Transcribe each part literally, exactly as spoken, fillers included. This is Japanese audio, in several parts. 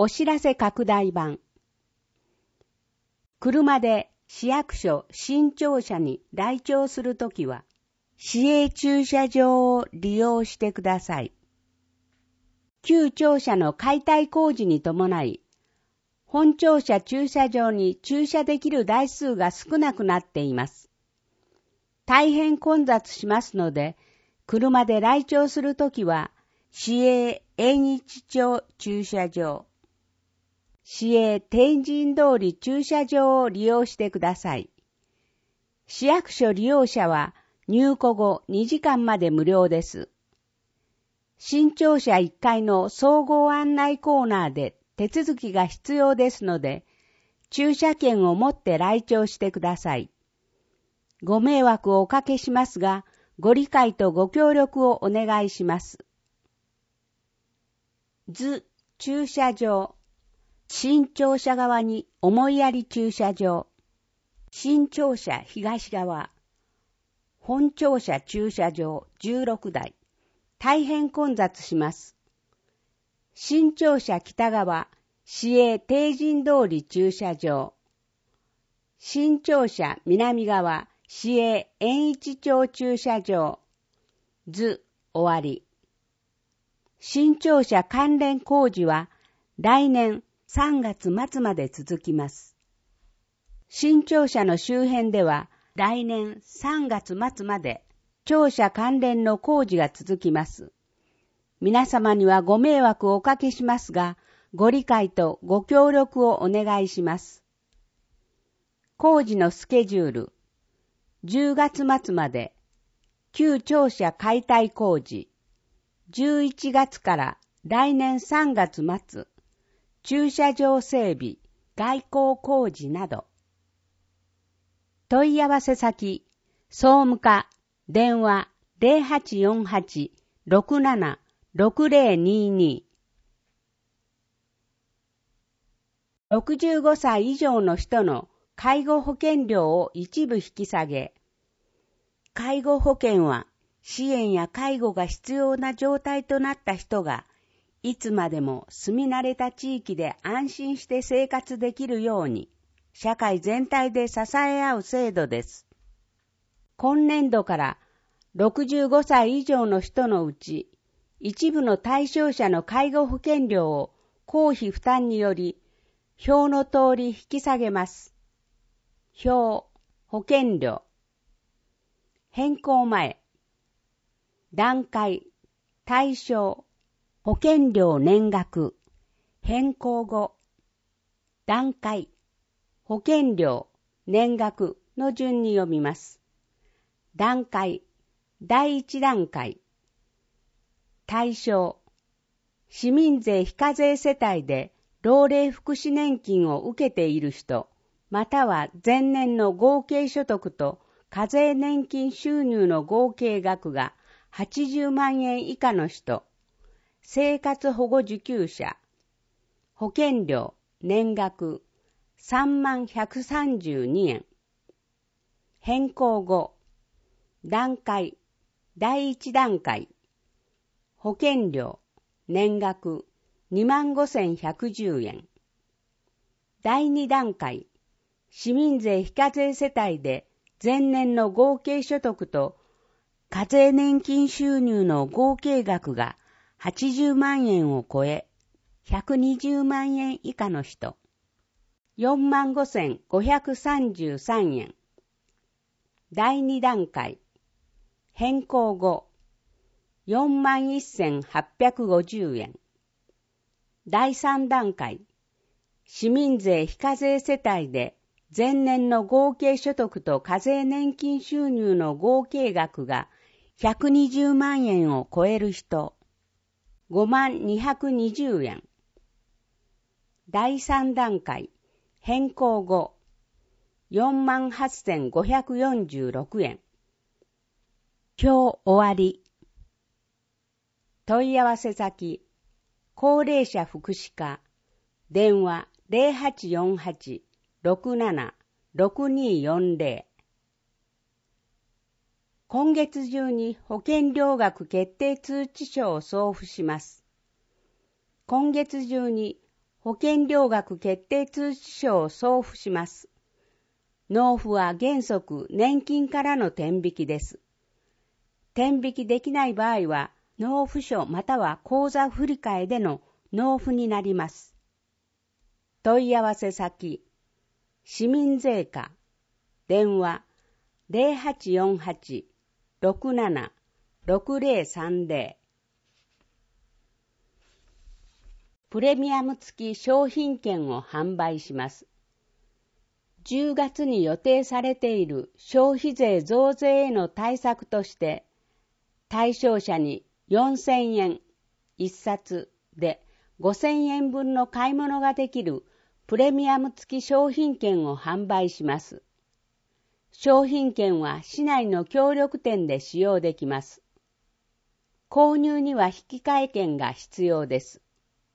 お知らせ拡大版。車で市役所新庁舎に来庁するときは、市営駐車場を利用してください。旧庁舎の解体工事に伴い、本庁舎駐車場に駐車できる台数が少なくなっています。大変混雑しますので、車で来庁するときは、市営縁日町駐車場、市営天神通り駐車場を利用してください。市役所利用者は入庫後にじかんまで無料です。新庁舎いっかいの総合案内コーナーで手続きが必要ですので、駐車券を持って来庁してください。ご迷惑をおかけしますが、ご理解とご協力をお願いします。図駐車場。新庁舎側に思いやり駐車場。新庁舎東側。本庁舎駐車場じゅうろくだい。大変混雑します。新庁舎北側。市営天神通り駐車場。新庁舎南側。市営縁一町駐車場。図終わり。新庁舎関連工事は来年さんがつ末まで続きます。新庁舎の周辺では来年さんがつ末まで庁舎関連の工事が続きます。皆様にはご迷惑をおかけしますが、ご理解とご協力をお願いします。工事のスケジュール。じゅうがつ末まで旧庁舎解体工事。じゅういちがつから来年さんがつ末、駐車場整備、外交工事など。問い合わせ先、総務課、電話 ゼロはちよんはち ろくなな ろくゼロにに。ろくじゅうごさい以上の人の介護保険料を一部引き下げ。介護保険は支援や介護が必要な状態となった人が、いつまでも住み慣れた地域で安心して生活できるように、社会全体で支え合う制度です。今年度からろくじゅうごさい以上の人のうち、一部の対象者の介護保険料を公費負担により、表の通り引き下げます。表、保険料。変更前。段階、対象、保険料年額、変更後、段階、保険料、年額の順に読みます。段階、第一段階、対象、市民税非課税世帯で老齢福祉年金を受けている人、または前年の合計所得と課税年金収入の合計額がはちじゅうまんえん以下の人、生活保護受給者、保険料、年額、さんまんひゃくさんじゅうにえん。変更後、段階、第一段階、保険料、年額、にまんごせんひゃくじゅうえん。第二段階、市民税非課税世帯で前年の合計所得と課税年金収入の合計額がはちじゅうまんえんを超え、ひゃくにじゅうまんえん以下の人、よんまんごせんごひゃくさんじゅうさんえん。第二段階、変更後、よんまんせんはっぴゃくごじゅうえん。第三段階、市民税非課税世帯で前年の合計所得と課税年金収入の合計額がひゃくにじゅうまんえんを超える人、ごまんにひゃくにじゅうえん。第三段階、変更後、よんまんはっせんごひゃくよんじゅうろくえん。表終わり。問い合わせ先、高齢者福祉課、電話 ゼロはちよんはち ろくなな ろくによんゼロ。今月中に保険料額決定通知書を送付します。今月中に保険料額決定通知書を送付します。納付は原則年金からの転引きです。転引きできない場合は、納付書または口座振替での納付になります。問い合わせ先、市民税課、電話 ゼロはちよんはち ろくなな ろくゼロさんゼロ。プレミアム付き商品券を販売します。じゅうがつに予定されている消費税増税への対策として、対象者によんせんえんいっさつでごせんえんぶんの買い物ができるプレミアム付き商品券を販売します。商品券は市内の協力店で使用できます。購入には引換券が必要です。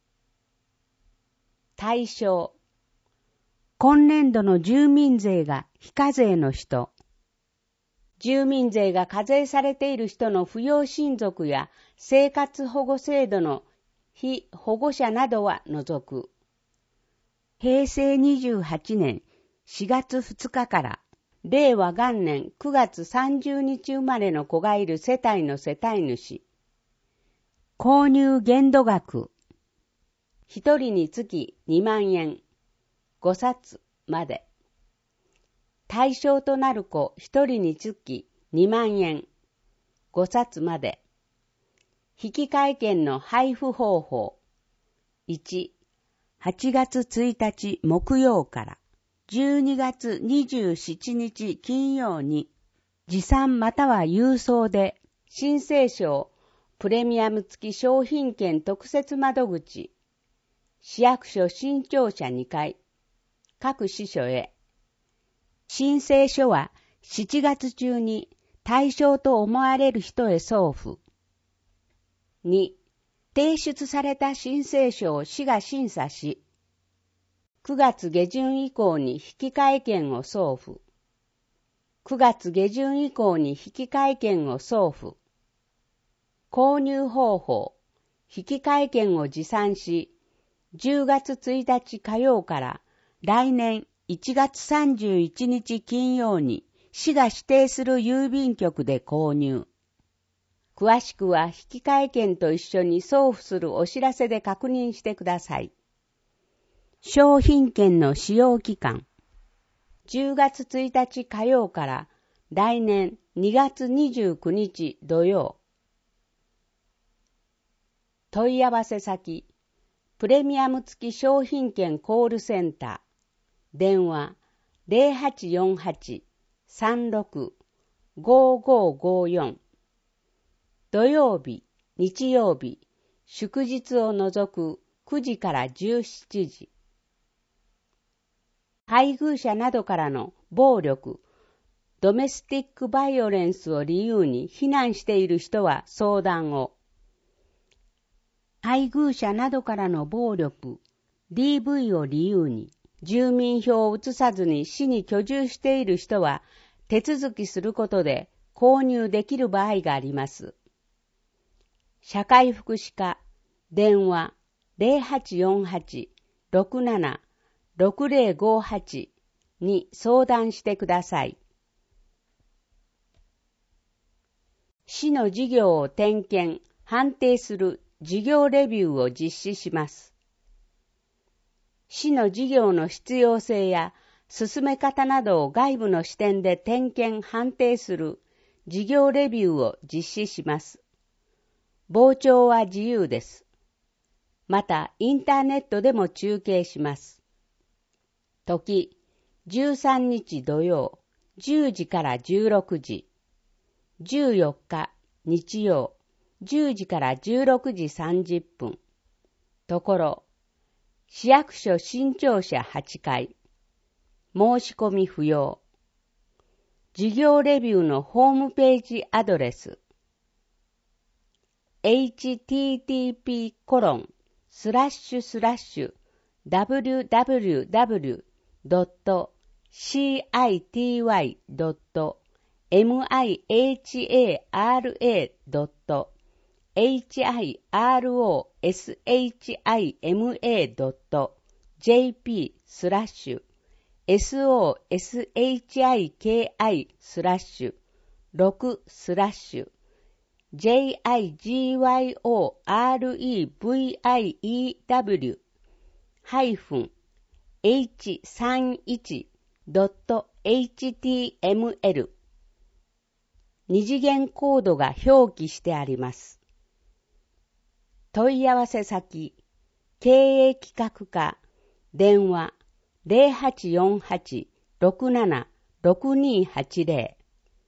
対象、今年度の住民税が非課税の人、住民税が課税されている人の扶養親族や生活保護制度の被保護者などは除く。へいせいにじゅうはちねんしがつふつかかられいわ元年くがつさんじゅうにち生まれの子がいる世帯の世帯主。購入限度額、ひとりにつきにまんえん、ごさつまで。対象となる子ひとりにつきにまんえん、ごさつまで。引換券の配布方法。いち、はちがつついたち木曜からじゅうにがつにじゅうしちにち金曜に、持参または郵送で、申請書プレミアム付き商品券特設窓口、市役所新庁舎にかい、各支所へ。申請書はしちがつ中に対象と思われる人へ送付。に、提出された申請書を市が審査し、くがつげじゅん以降に引換券を送付。くがつげじゅん以降に引換券を送付。購入方法、引換券を持参し、じゅうがつついたち火曜から来年いちがつさんじゅういちにち金曜に市が指定する郵便局で購入。詳しくは引換券と一緒に送付するお知らせで確認してください。商品券の使用期間。じゅうがつついたち火曜から来年にがつにじゅうくにち土曜。問い合わせ先、プレミアム付き商品券コールセンター、電話 ゼロはちよんはち さんろく ごごごよん。土曜日、日曜日、祝日を除くくじからじゅうしちじ。配偶者などからの暴力、ドメスティックバイオレンスを理由に避難している人は相談を。配偶者などからの暴力、ディーブイ を理由に住民票を移さずに市に居住している人は手続きすることで購入できる場合があります。社会福祉課、電話 ゼロはちよんはち ろくなな ろくゼロごはち に相談してください。市の事業を点検、判定する事業レビューを実施します。市の事業の必要性や進め方などを外部の視点で点検・判定する事業レビューを実施します。傍聴は自由です。また、インターネットでも中継します。時、じゅうさんにち土曜、じゅうじからじゅうろくじ。じゅうよっか日曜、じゅうじからじゅうろくじさんじゅっぷん。ところ、市役所新庁舎はちかい。申し込み不要。事業レビューのホームページアドレス。エイチティーティーピーコロンスラッシュスラッシュダブリュダブリュダブリュドットシーアイティーワイドットエムアイエイチエーアールエードットエイチアイアールオーエスエイチアイエムエードットジェイピー スラッシュ ソシック スラッシュろくスラッシュ ジェイアイジーワイオーアールイーブイアイイーダブリュー ハイフン エイチさんじゅういち ドット エイチティーエムエル 二次元コードが表記してあります。問い合わせ先、経営企画課、電話 ゼロはちよんはち ろくなな ろくにはちゼ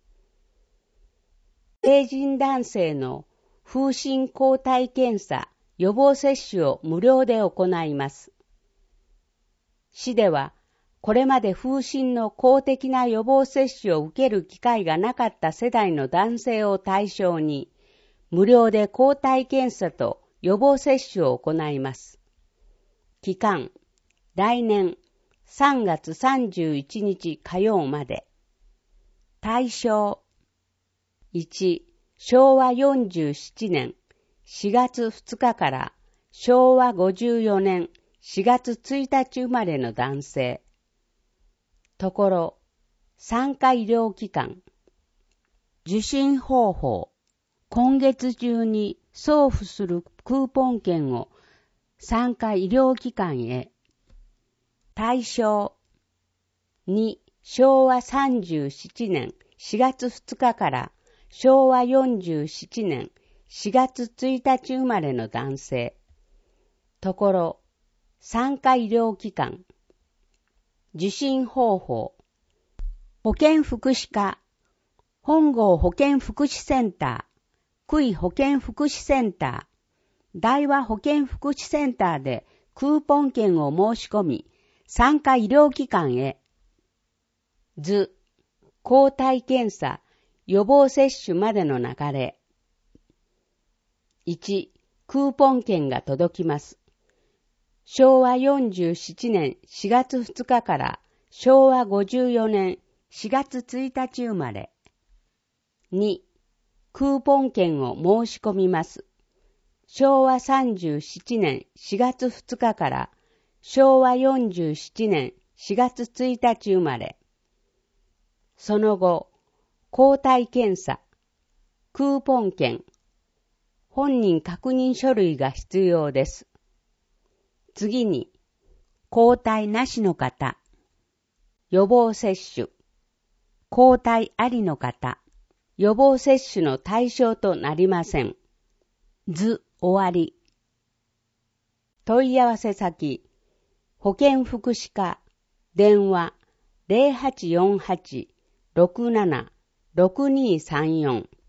ロ。成人男性の風疹抗体検査予防接種を無料で行います。市では、これまで風疹の公的な予防接種を受ける機会がなかった世代の男性を対象に、無料で抗体検査と予防接種を行います。期間、来年さんがつさんじゅういちにち火曜まで。対象、いち、しょうわよんじゅうななねんしがつふつかからしょうわごじゅうよねんしがつついたち生まれの男性。ところ、産科医療機関。受診方法。今月中に送付するクーポン券を産科医療機関へ。対象。に、しょうわさんじゅうななねんしがつふつかからしょうわよんじゅうななねんしがつついたち生まれの男性。ところ、産科医療機関。受診方法。保健福祉課、本郷保健福祉センター、久井保健福祉センター、大和保健福祉センターでクーポン券を申し込み、産科医療機関へ。図、抗体検査、予防接種までの流れ。いち、クーポン券が届きます。しょうわよんじゅうななねんしがつふつかからしょうわごじゅうよねんしがつついたち生まれ。に、クーポン券を申し込みます。しょうわさんじゅうななねんしがつふつかからしょうわよんじゅうななねんしがつついたち生まれ。その後、抗体検査、クーポン券、本人確認書類が必要です。次に、抗体なしの方、予防接種、抗体ありの方、予防接種の対象となりません。図終わり。問い合わせ先、保健福祉課、電話ゼロはちよんはち ろくなな ろくにさんよん。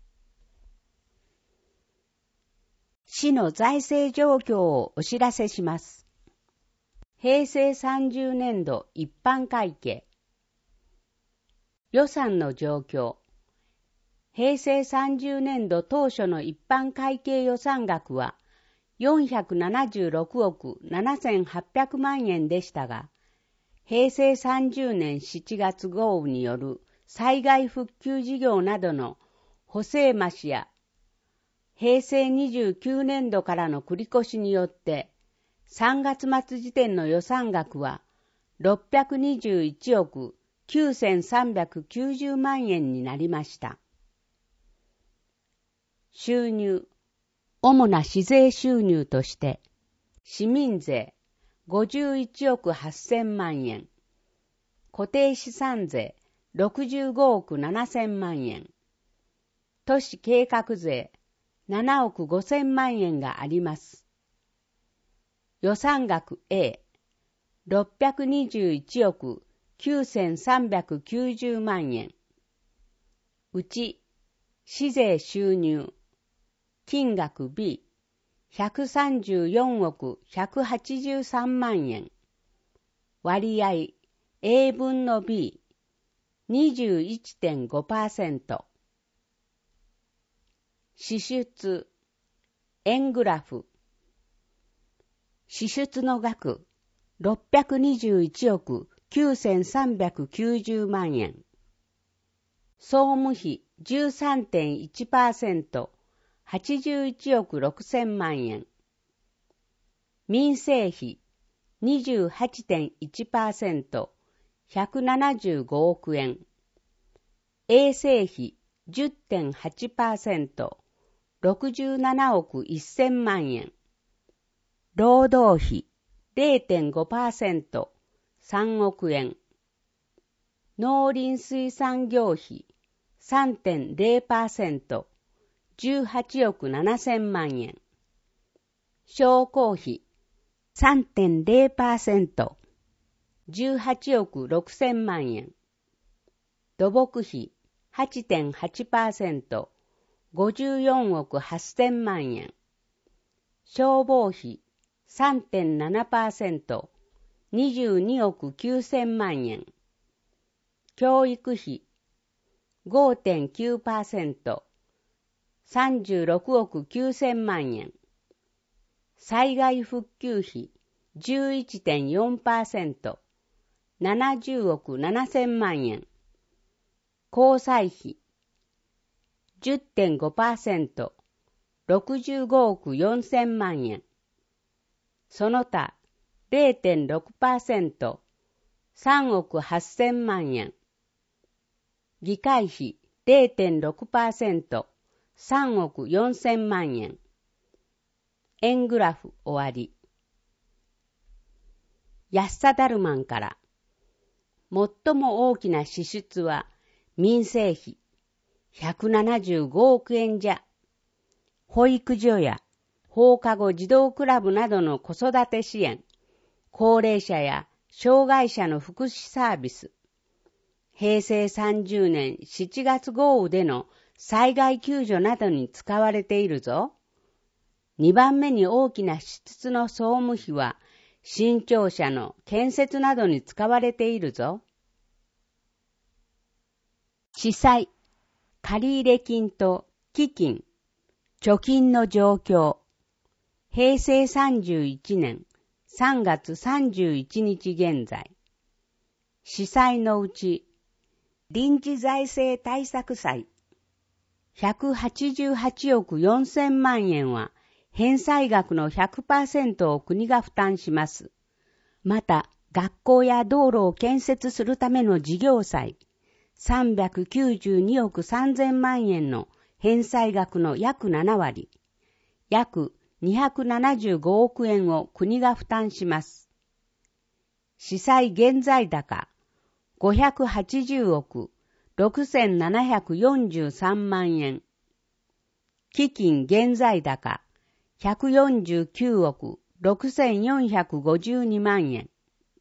市の財政状況をお知らせします。へいせいさんじゅうねんど一般会計。予算の状況。へいせいさんじゅうねんど当初の一般会計予算額はよんひゃくななじゅうろくおくななせんはっぴゃくまんえんでしたが、へいせいさんじゅうねんしちがつ豪雨による災害復旧事業などの補正増しや、へいせいにじゅうきゅうねんどからの繰り越しによって、さんがつ末時点の予算額はろっぴゃくにじゅういちおくきゅうせんさんびゃくきゅうじゅうまんえんになりました。収入、主な市税収入として、市民税ごじゅういちおくはっせんまんえん、固定資産税ろくじゅうごおくななせんまんえん、都市計画税ななおくごせんまんえんがあります。予算額 A、ろっぴゃくにじゅういちおくきゅうせんさんびゃくきゅうじゅうまんえん。うち、市税収入、金額 B、ひゃくさんじゅうよんおくひゃくはちじゅうさんまんえん。割合 A 分の B、にじゅういってんごパーセント。支出、円グラフ。支出の額、ろっぴゃくにじゅういちおくきゅうせんさんびゃくきゅうじゅうまんえん。総務費 じゅうさんてんいちパーセント、はちじゅういちおくろくせんまんえん。民生費にじゅうはちてんいちパーセント、ひゃくななじゅうごおくえん。衛生費 じゅってんはちパーセント、ろくじゅうななおくせんまんえん。労働費 れいてんごパーセント、さんおくえん。農林水産業費 さんてんれいパーセント、じゅうはちおくななせんまんえん。商工費 さんてんれいパーセント、じゅうはちおくろくせんまんえん。土木費 はちてんはちパーセント、ごじゅうよんおくはっせんまんえん。消防費 さんてんななパーセント、にじゅうにおくきゅうせんまんえん。教育費 ごてんきゅうパーセント、さんじゅうろくおくきゅうせんまんえん。災害復旧費 じゅういちてんよんパーセント、ななじゅうおくななせんまんえん。交際費 じゅってんごパーセント、ろくじゅうごおくよんせんまんえん。その他 れいてんろくパーセント、さんおくはっせんまんえん。議会費 れいてんろくパーセント、さんおくよんせんまんえん。円グラフ終わり。安田ダルマンから、最も大きな支出は民生費ひゃくななじゅうごおくえんじゃ。保育所や放課後児童クラブなどの子育て支援、高齢者や障害者の福祉サービス、へいせいさんじゅうねんしちがつ豪雨での災害救助などに使われているぞ。にばんめに大きな支出の総務費は新庁舎の建設などに使われているぞ。地債、借入金と基金、貯金の状況。へいせいさんじゅういちねんさんがつさんじゅういちにち現在。支債のうち、臨時財政対策債ひゃくはちじゅうはちおくよんせんまんえんは返済額の ひゃくパーセント を国が負担します。また、学校や道路を建設するための事業債さんびゃくきゅうじゅうにおくさんぜんまんえんの返済額の約ななわり、約にひゃくななじゅうごおくえんを国が負担します。支債現在高ごひゃくはちじゅうおくろくせんななひゃくよんじゅうさんまんえん。基金現在高ひゃくよんじゅうきゅうおくろくせんよんひゃくごじゅうにまんえん。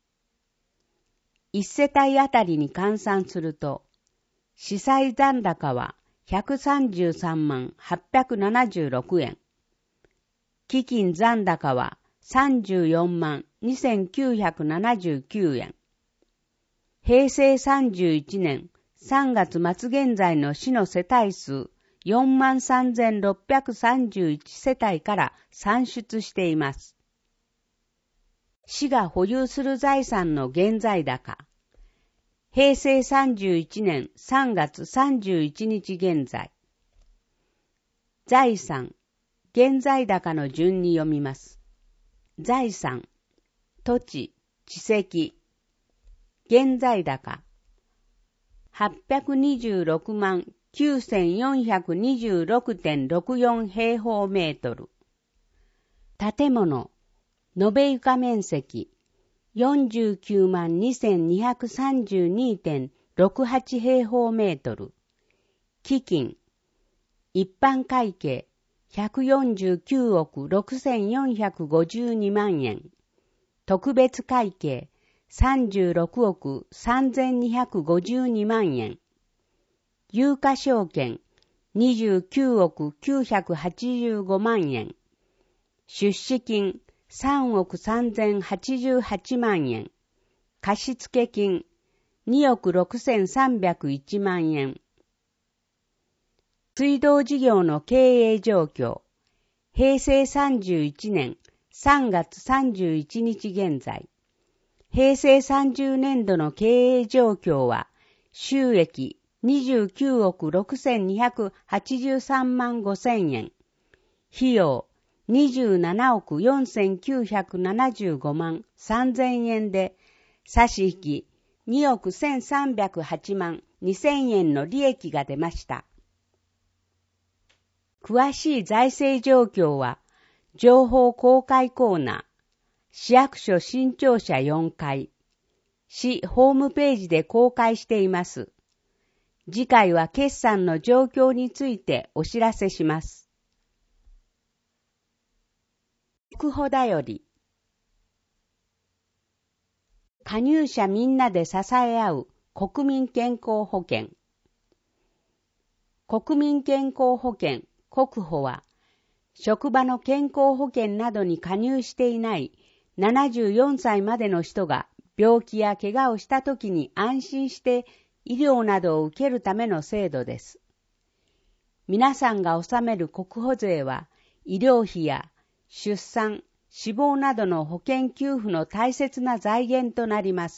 一世帯あたりに換算すると、支債残高はひゃくさんじゅうさんまんはっぴゃくななじゅうろくえん。基金残高はさんじゅうよんまんにせんきゅうひゃくななじゅうきゅうえん。へいせいさんじゅういちねんさんがつ末現在の市の世帯数よんまんさんぜんろっぴゃくさんじゅういち世帯から算出しています。市が保有する財産の現在高。へいせいさんじゅういちねんさんがつさんじゅういちにち現在。財産、現在高の順に読みます。財産、土地、地籍。現在高。はっぴゃくにじゅうろくまんきゅうせんよんひゃくにじゅうろくてんろくよん平方メートル。建物、延べ床面積、よんじゅうきゅうまんにせんにひゃくさんじゅうにてんろくはち平方メートル。基金、一般会計ひゃくよんじゅうきゅうおくろくせんよんひゃくごじゅうにまんえん。特別会計さんじゅうろくおくさんぜんにひゃくごじゅうにまんえん。有価証券にじゅうきゅうおくきゅうひゃくはちじゅうごまんえん。出資金さんおくさんぜんはちじゅうはちまんえん。貸付金におくろくせんさんびゃくいちまんえん。水道事業の経営状況。へいせいさんじゅういちねんさんがつさんじゅういちにち現在。へいせいさんじゅうねんどの経営状況は、収益にじゅうきゅうおくろくせんにひゃくはちじゅうさんまんごせんえん。費用にじゅうななおくよんせんきゅうひゃくななじゅうごまんさんぜんえんで、差し引きにおくせんさんびゃくはちまんにせんえんの利益が出ました。詳しい財政状況は、情報公開コーナー、市役所新庁舎よんかい、市ホームページで公開しています。次回は決算の状況についてお知らせします。速報だより。加入者みんなで支え合う国民健康保険。国民健康保険国保は、職場の健康保険などに加入していないななじゅうよんさいまでの人が病気や怪我をしたときに安心して医療などを受けるための制度です。皆さんが納める国保税は医療費や出産、死亡などの保険給付の大切な財源となります。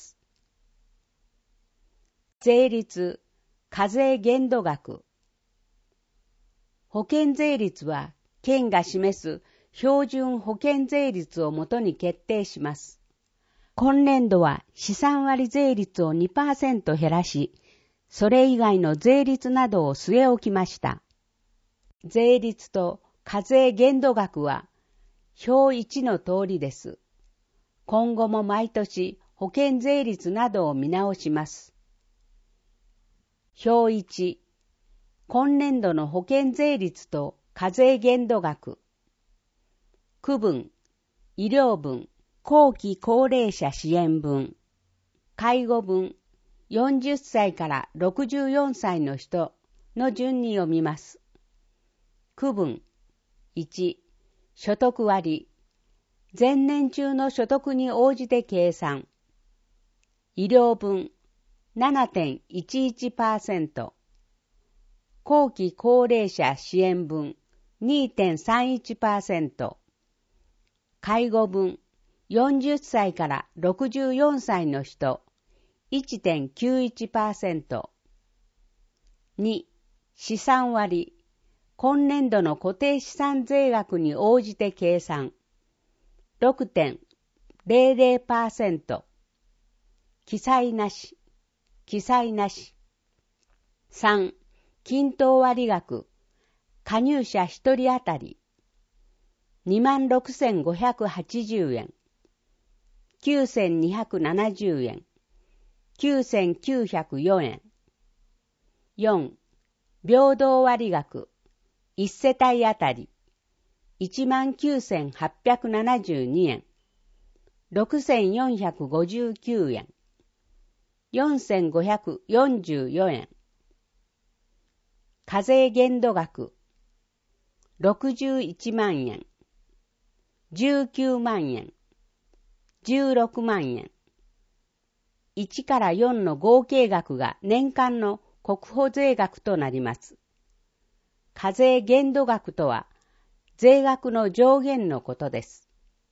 税率、課税限度額。保険税率は県が示す標準保険税率をもとに決定します。今年度は資産割税率を にパーセント 減らし、それ以外の税率などを据え置きました。税率と課税限度額は表いちの通りです。今後も毎年保険税率などを見直します。表いち、今年度の保険税率と課税限度額。区分、医療分、後期高齢者支援分、介護分、よんじゅっさいからろくじゅうよんさいの人の順に読みます。区分、いち、所得割、前年中の所得に応じて計算。医療分、ななてんいちいちパーセント、後期高齢者支援分、にてんさんいちパーセント、介護分、よんじゅっさいからろくじゅうよんさいの人、いってんきゅういちパーセント。に、資産割、今年度の固定資産税額に応じて計算。ろくてんゼロゼロパーセント。記載なし、記載なし。さん、均等割額、加入者ひとり当たり、にまんろくせんごひゃくはちじゅうえん、きゅうせんにひゃくななじゅうえん、きゅうせんきゅうひゃくよんえん。よん、平等割額、いち世帯当たり、いちまんきゅうせんはっぴゃくななじゅうにえん、ろくせんよんひゃくごじゅうきゅうえん、よんせんごひゃくよんじゅうよんえん。課税限度額、ろくじゅういちまんえん、じゅうきゅうまんえん、じゅうろくまんえん。いちからよんの合計額が年間の国保税額となります。課税限度額とは、税額の上限のことです。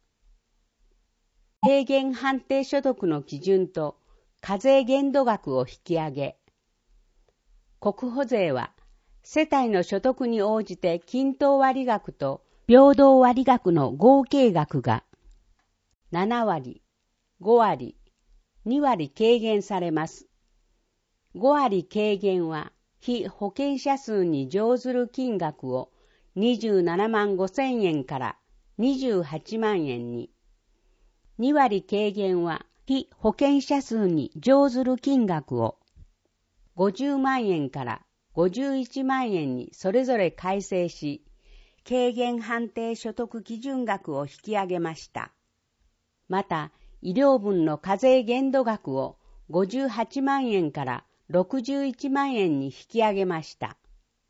平減判定所得の基準と課税限度額を引き上げ、国保税は世帯の所得に応じて均等割額と平等割額の合計額がななわり、ごわり、にわり軽減されます。ごわり軽減は被保険者数に乗ずる金額をにじゅうななまんごせんえんからにじゅうはちまんえんに、にわり軽減は被保険者数に乗ずる金額をごじゅうまんえんからごじゅういちまんえんにそれぞれ改正し、軽減判定所得基準額を引き上げました。また、医療分の課税限度額をごじゅうはちまんえんからろくじゅういちまんえんに引き上げました。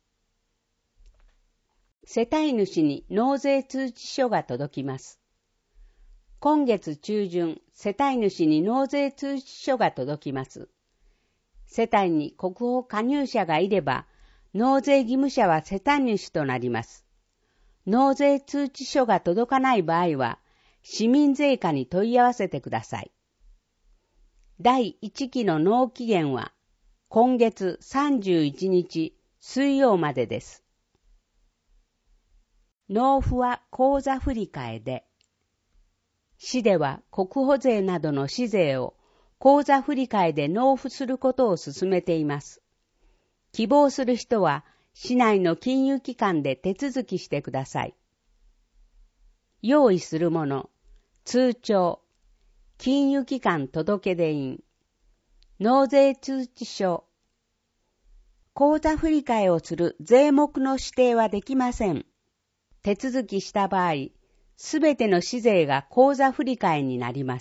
世帯主に納税通知書が届きます。今月中旬、世帯主に納税通知書が届きます。世帯に国保加入者がいれば、納税義務者は世帯主となります。納税通知書が届かない場合は、市民税課に問い合わせてください。だいいちきの納期限は、今月さんじゅういちにち水曜までです。 納付は口座振り替えで、市では国保税などの市税を口座振り替えで納付することを進めています。希望する人は市内の金融機関で手続きしてください。用意するもの、通帳、金融機関届出印、納税通知書。口座振り替えをする税目の指定はできません。手続きした場合、すべての市税が口座振り替えになります。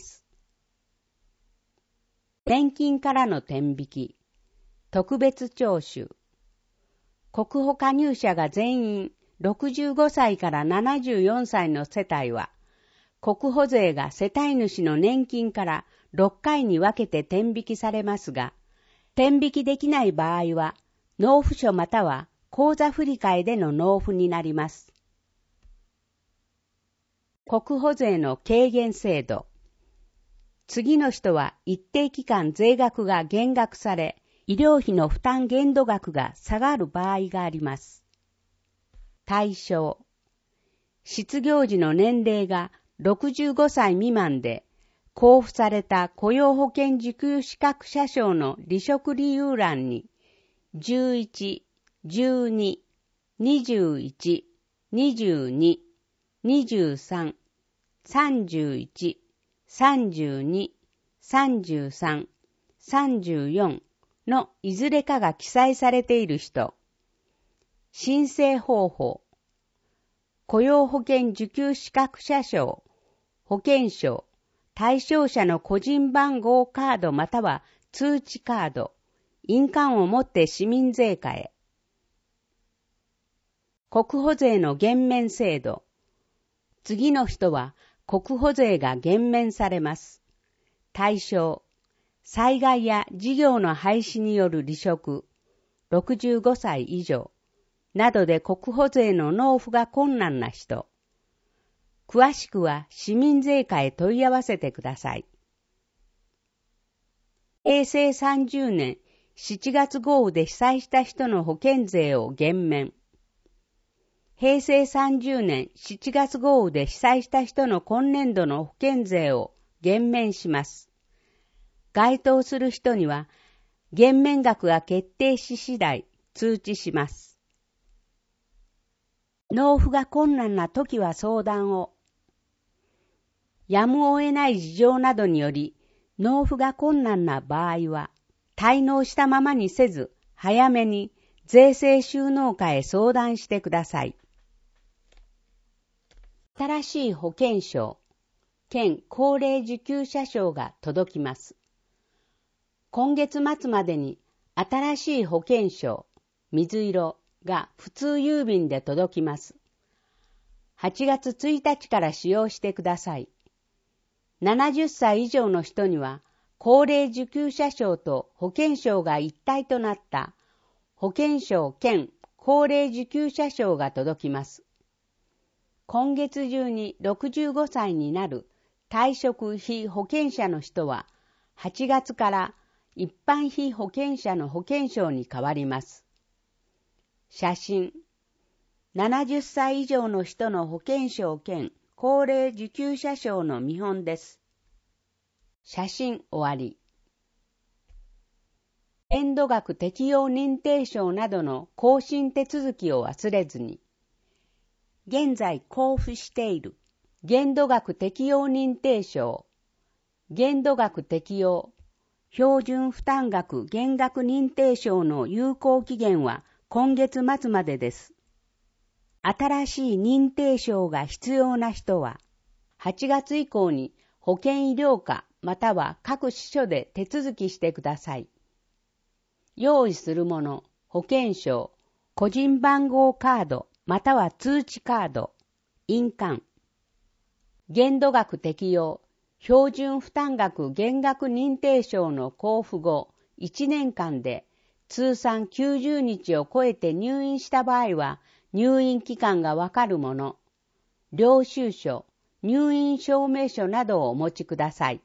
年金からの天引き、特別徴収。国保加入者が全員ろくじゅうごさいからななじゅうよんさいの世帯は、国保税が世帯主の年金からろっかいに分けて天引きされますが、天引きできない場合は、納付書または口座振り替えでの納付になります。国保税の軽減制度。次の人は一定期間税額が減額され、医療費の負担限度額が下がる場合があります。対象。失業時の年齢がろくじゅうごさい未満で、交付された雇用保険受給資格者証の離職理由欄に、じゅういち、じゅうに、にじゅういち、にじゅうに、にじゅうさん、さんじゅういち、さんじゅうに、さんじゅうさん、さんじゅうよんのいずれかが記載されている人、申請方法、雇用保険受給資格者証、保険証、対象者の個人番号カードまたは通知カード、印鑑を持って市民税課へ。国保税の減免制度。次の人は国保税が減免されます。対象、災害や事業の廃止による離職、ろくじゅうごさい以上、などで国保税の納付が困難な人。詳しくは市民税課へ問い合わせてください。へいせいさんじゅうねんしちがつ豪雨で被災した人の保険税を減免。へいせいさんじゅうねんしちがつ豪雨で被災した人の今年度の保険税を減免します。該当する人には、減免額が決定し次第通知します。納付が困難な時は相談を。やむを得ない事情などにより、納付が困難な場合は、滞納したままにせず、早めに税制収納課へ相談してください。新しい保険証、県高齢受給者証が届きます。今月末までに新しい保険証、水色が普通郵便で届きます。はちがつついたちから使用してください。ななじゅっさい以上の人には、高齢受給者証と保険証が一体となった保険証兼高齢受給者証が届きます。今月中にろくじゅうごさいになる退職被保険者の人は、はちがつから一般被保険者の保険証に変わります。写真。ななじゅっさい以上の人の保険証兼高齢受給者証の見本です。写真終わり。限度額適用認定証などの更新手続きを忘れずに。現在交付している限度額適用認定証、限度額適用、標準負担額減額認定証の有効期限は今月末までです。新しい認定証が必要な人は、はちがつ以降に保健医療課または各支所で手続きしてください。用意するもの、保険証、個人番号カードまたは通知カード、印鑑。限度額適用、標準負担額減額認定証の交付後いちねんかんで通算きゅうじゅうにちを超えて入院した場合は入院期間がわかるもの、領収書、入院証明書などをお持ちください。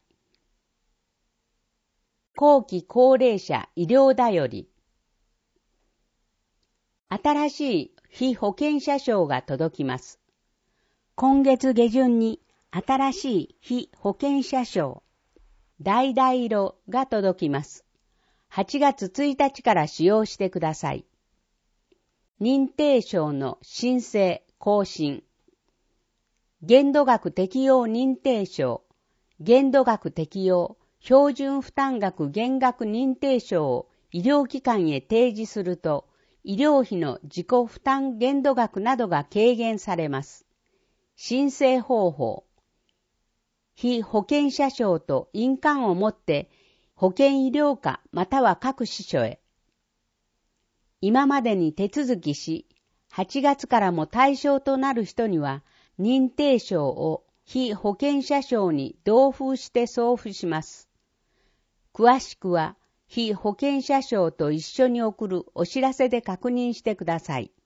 後期高齢者医療だより。新しい被保険者証が届きます。 今月下旬に新しい被保険者証、橙色が届きます。はちがつついたちから使用してください。認定証の申請、更新。限度額適用認定証、限度額適用、標準負担額減額認定証を医療機関へ提示すると、医療費の自己負担限度額などが軽減されます。申請方法。被保険者証と印鑑を持って保険医療課または各支所へ。今までに手続きし、はちがつからも対象となる人には認定証を被保険者証に同封して送付します。詳しくは被保険者証と一緒に送るお知らせで確認してください。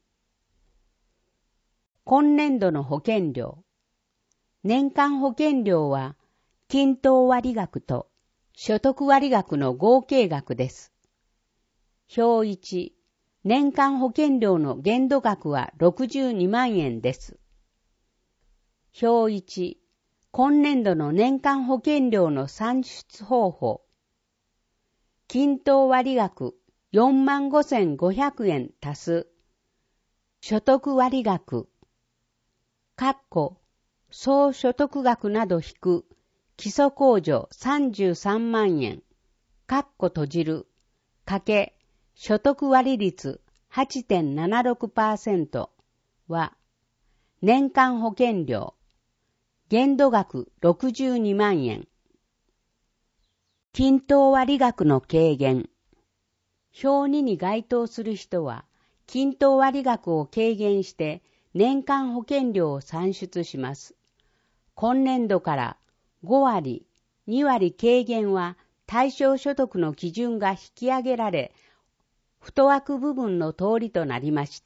今年度の保険料。年間保険料は均等割額と所得割額の合計額です。表いち、年間保険料の限度額はろくじゅうにまんえんです。表いち、今年度の年間保険料の算出方法。均等割額よんまんごせんごひゃくえん足す所得割額、括弧総所得額など引く基礎控除さんじゅうさんまんえん、括弧閉じる、かけ所得割率 はちてんななろくパーセント は、年間保険料、限度額ろくじゅうにまんえん。均等割額の軽減。表にに該当する人は、均等割額を軽減して年間保険料を算出します。今年度からごわり、にわり軽減は対象所得の基準が引き上げられ、太枠部分の通りとなりました。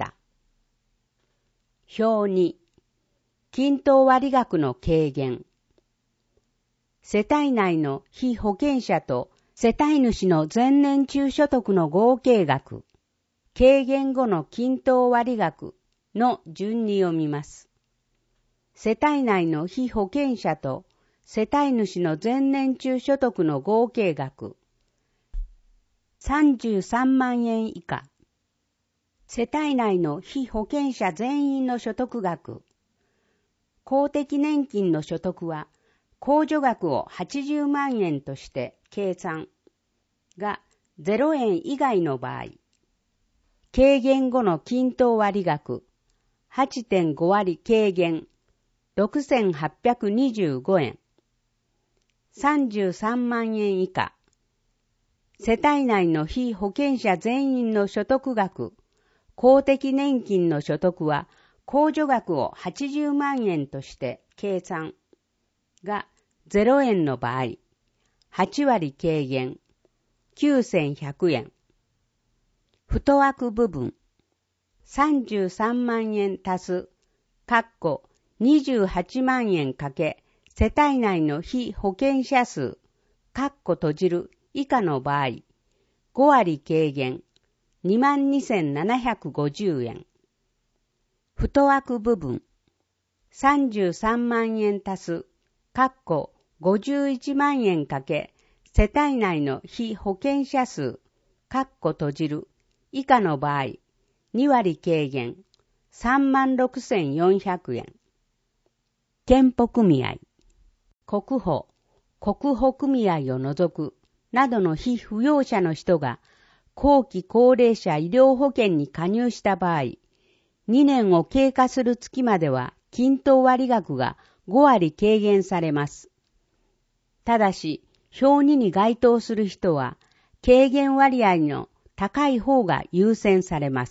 表に、均等割額の軽減。世帯内の被保険者と世帯主の前年中所得の合計額、軽減後の均等割額の順に読みます。世帯内の被保険者と世帯主の前年中所得の合計額さんじゅうさんまんえん以下。世帯内の被保険者全員の所得額。公的年金の所得は控除額をはちじゅうまんえんとして計算がゼロえん以外の場合、軽減後の均等割額 はちてんご 割軽減ろくせんはっぴゃくにじゅうごえん、さんじゅうさんまんえん以下、世帯内の被保険者全員の所得額、公的年金の所得は控除額をはちじゅうまんえんとして計算がゼロえんの場合、はちわり軽減きゅうせんひゃくえん、太枠部分さんじゅうさんまんえん足す、括弧にじゅうはちまんえんかけ世帯内の被保険者数、括弧閉じる以下の場合、ごわり軽減にまんにせんななひゃくごじゅうえん。太枠部分さんじゅうさんまんえん足す、括弧ごじゅういちまんえんかけ世帯内の被保険者数、括弧閉じる以下の場合、にわり軽減さんまんろくせんよんひゃくえん。健保組合、国保、国保組合を除くなどの被扶養者の人が後期高齢者医療保険に加入した場合、にねんを経過する月までは均等割額がごわり軽減されます。ただし、表にに該当する人は軽減割合の高い方が優先されます。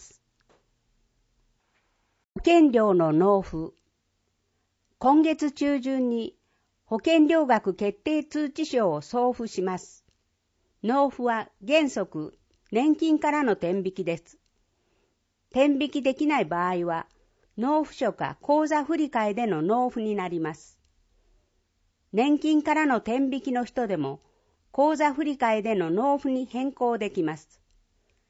保険料の納付。今月中旬に保険料額決定通知書を送付します。納付は原則年金からの転引きです。転引きできない場合は納付書か口座振替での納付になります。年金からの転引きの人でも口座振替での納付に変更できます。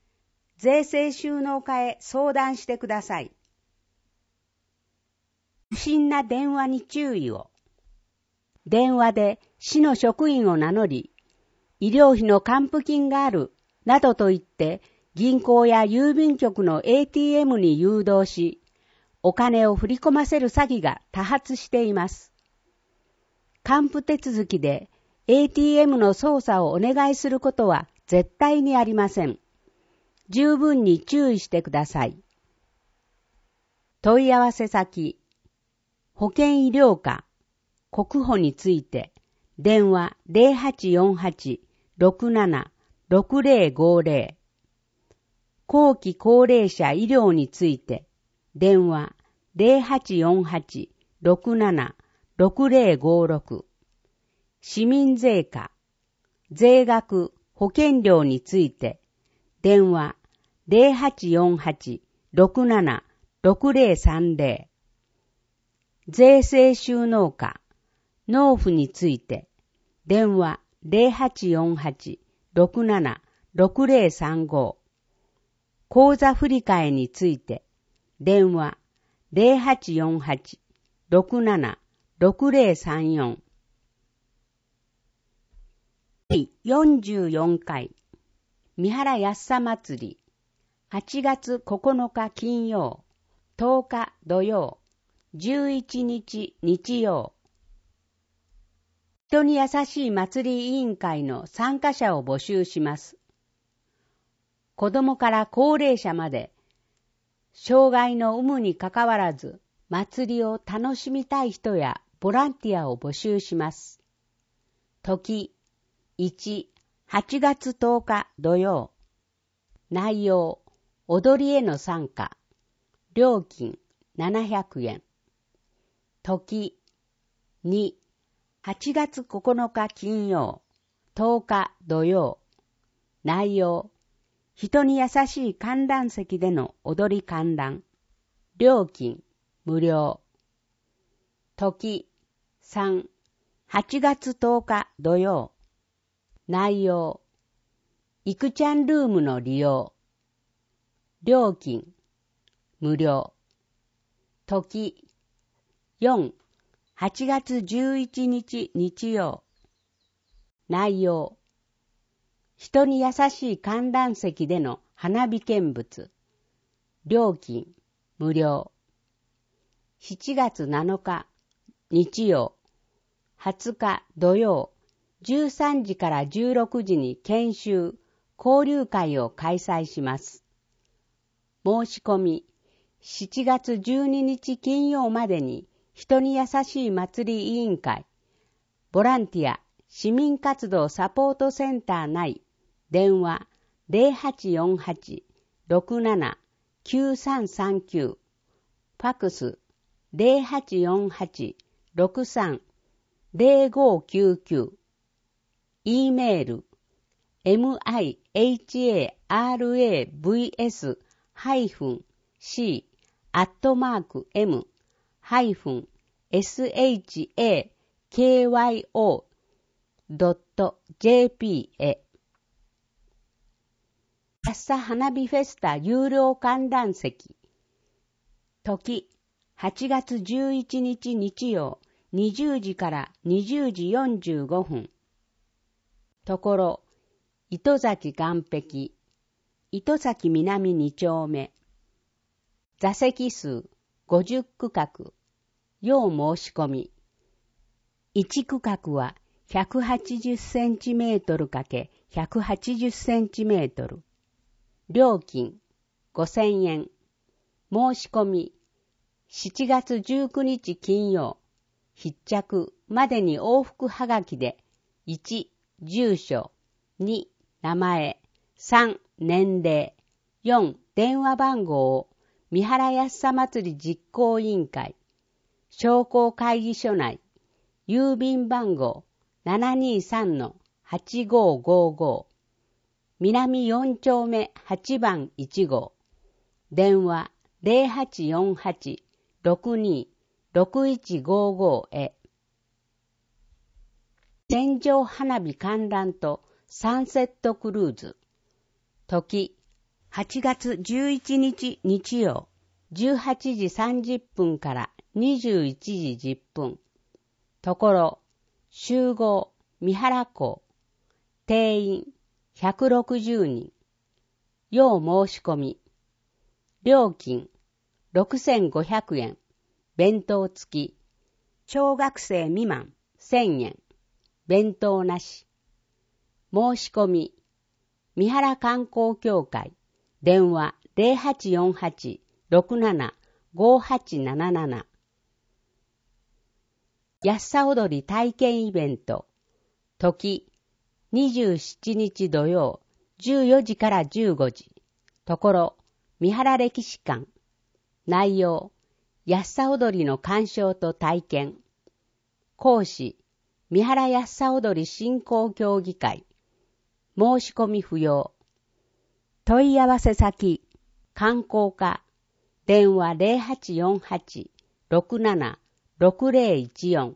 税制収納課へ相談してください。 不審な電話に注意を。電話で市の職員を名乗り、医療費の還付金がある、などと言って、銀行や郵便局の エーティーエム に誘導し、お金を振り込ませる詐欺が多発しています。還付手続きで エーティーエム の操作をお願いすることは絶対にありません。十分に注意してください。問い合わせ先、保険医療課、国保について、電話 ゼロはちよんはち ろくなな ろくゼロごゼロ。後期高齢者医療について、電話 ゼロはちよんはち ろくなな ろくゼロごろく。市民税課、税額、保険料について、電話ゼロはちよんはち ろくなな ろくゼロさんゼロ。税制収納課、納付について、電話ゼロはちよんはち ろくなな ろくゼロさんご。口座振替について、電話ゼロはちよんはち ろくなな ろくゼロさんよん。よんじゅうよんかい、三原やっさ祭り、はちがつここのか金曜、とおか土曜、じゅういちにち日曜。人に優しい祭り委員会の参加者を募集します。子供から高齢者まで、障害の有無にかかわらず、祭りを楽しみたい人やボランティアを募集します。時、いち、はちがつとおか土曜。内容、踊りへの参加。料金、ななひゃくえん。時、に、はちがつここのか金曜。とおか土曜。内容、人に優しい観覧席での踊り観覧。料金、無料。時、さん、はちがつとおか土曜。内容、いくちゃんルームの利用。料金、無料。時、よん、はちがつじゅういちにち日曜。内容、人に優しい観覧席での花火見物。料金、無料。しちがつなのか日曜。はつか土曜。じゅうさんじからじゅうろくじに研修、交流会を開催します。申し込み、しちがつじゅうににち金曜までに人に優しい祭り委員会、ボランティア、市民活動サポートセンター内、電話ゼロはちよんはち ろくなな きゅうさんさんきゅう、ファックスゼロはちよんはち ろくさん ゼロごきゅうきゅう、E メール ミハラブイエス C アットマーク M ハイフン シャク ドット ジェーピー へ。やっさ花火フェスタ有料観覧席。時、はちがつじゅういちにち日曜、にじゅうじからにじゅうじよんじゅうごふん。ところ、糸崎岸壁、糸崎南に丁目。座席数ごじゅうくかく、要申し込み。いち区画はひゃくはちじゅっセンチメートルかけひゃくはちじゅっセンチメートル。料金ごせんえん。申し込みしちがつじゅうくにち金曜。必着までに往復はがきでいち、住所、に、名前、さん、年齢、よん、電話番号を三原やっさ祭り実行委員会、商工会議所内、郵便番号 ななにさんのはちごごご、南よん丁目はちばんいち号、電話ゼロはちよんはち ろくに ろくいちごごへ。天井花火観覧とサンセットクルーズ。時、はちがつじゅういちにち日曜、じゅうはちじさんじゅっぷんからにじゅういちじじゅっぷん。ところ、集合、三原港。定員、ひゃくろくじゅうにん。要申し込み。料金、ろくせんごひゃくえん。弁当付き。小学生未満、せんえん。弁当なし。申し込み。三原観光協会。電話 ゼロはちよんはち ろくなな ごはちなななな。安さ踊り体験イベント。時、にじゅうしちにち土曜、じゅうよじからじゅうごじ。ところ、三原歴史館。内容、安さ踊りの鑑賞と体験。講師、三原安さ踊り振興協議会。申し込み不要。問い合わせ先、観光課。電話 ゼロはちよんはち ろくなな ろくゼロいちよん。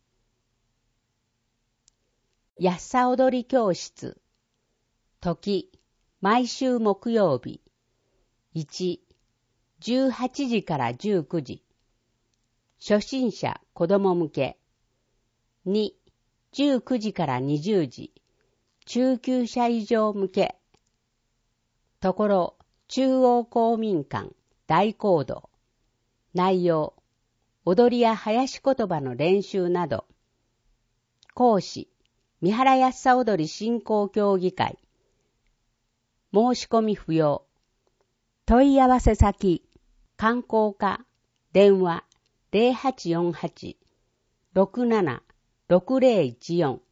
安さ踊り教室。時、毎週木曜日。いち、じゅうはちじからじゅうくじ。初心者子供向け。に、じゅうくじからにじゅうじ。中級者以上向け。ところ、中央公民館大講堂。内容、踊りや囃子言葉の練習など。講師、三原安さ踊り振興協議会。申し込み不要。問い合わせ先、観光課。電話 ゼロはちよんはち ろくなな ろくゼロいちよん。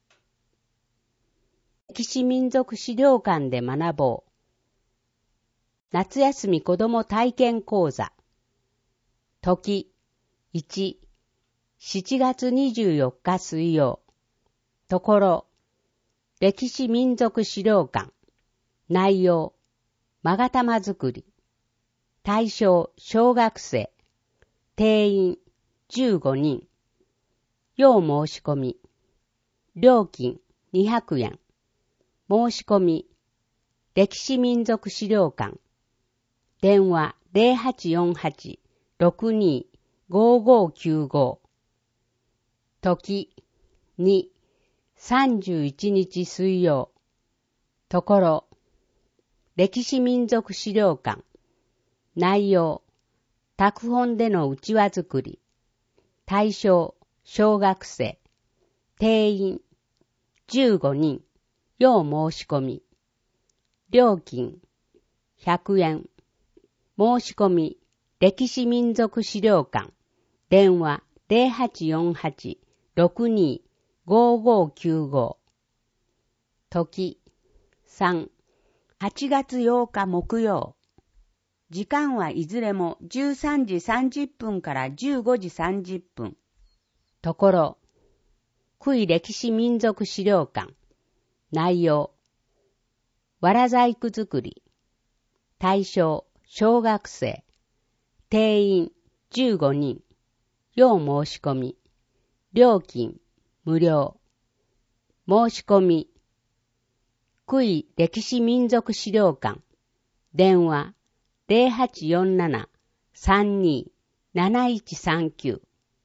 歴史民族資料館で学ぼう。夏休み子ども体験講座。時、いち、しちがつにじゅうよっか水曜。ところ、歴史民族資料館。内容、勾玉作り。対象、小学生。定員、じゅうごにん。要申し込み。料金、にひゃくえん。申し込み。歴史民族資料館。電話 ゼロはちよんはち ろくに ごごきゅうご。時、に、さんじゅういちにち水曜。ところ、歴史民族資料館。内容、拓本でのうちわ作り。対象、小学生。定員、じゅうごにん。要申し込み。料金、ひゃくえん。申し込み、歴史民族資料館。電話 ゼロはちよんはち ろくに ごごきゅうご。時、さん、はちがつようか木曜。時間はいずれもじゅうさんじさんじゅっぷんからじゅうごじさんじゅっぷん。ところ、久井歴史民族資料館。内容、わら細工作り。対象、小学生。定員、じゅうごにん。要申し込み。料金、無料。申し込み。久井歴史民族資料館。電話、ゼロはちよんなな さんに なないちさんきゅう。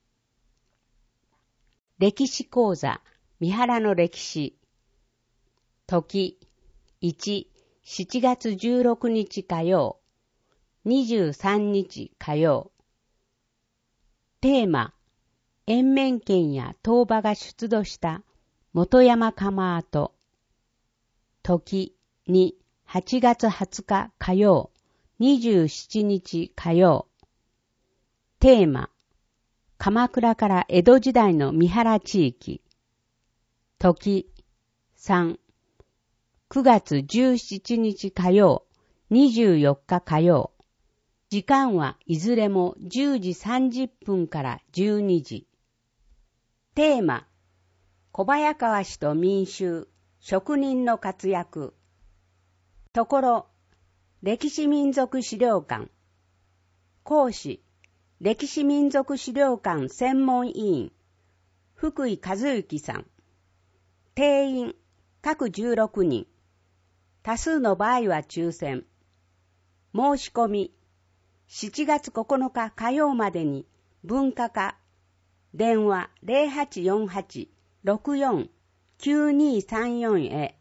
歴史講座、三原の歴史。時、いち、しちがつじゅうろくにち火曜。にじゅうさんにち火曜。テーマ、延綿県や東馬が出土した本山窯跡。時、に、はちがつはつか火曜。にじゅうしちにち火曜。テーマ、鎌倉から江戸時代の三原地域。時、さん、くがつじゅうしちにち火曜。にじゅうよっか火曜。時間はいずれもじゅうじさんじゅっぷんからじゅうにじ。テーマ、小早川氏と民衆、職人の活躍。ところ、歴史民族資料館。講師、歴史民族資料館専門委員、福井和之さん。定員、各じゅうろくにん。多数の場合は抽選。申し込み、しちがつここのか火曜までに文化課電話 ゼロはちよんはち ろくよん きゅうにさんよん へ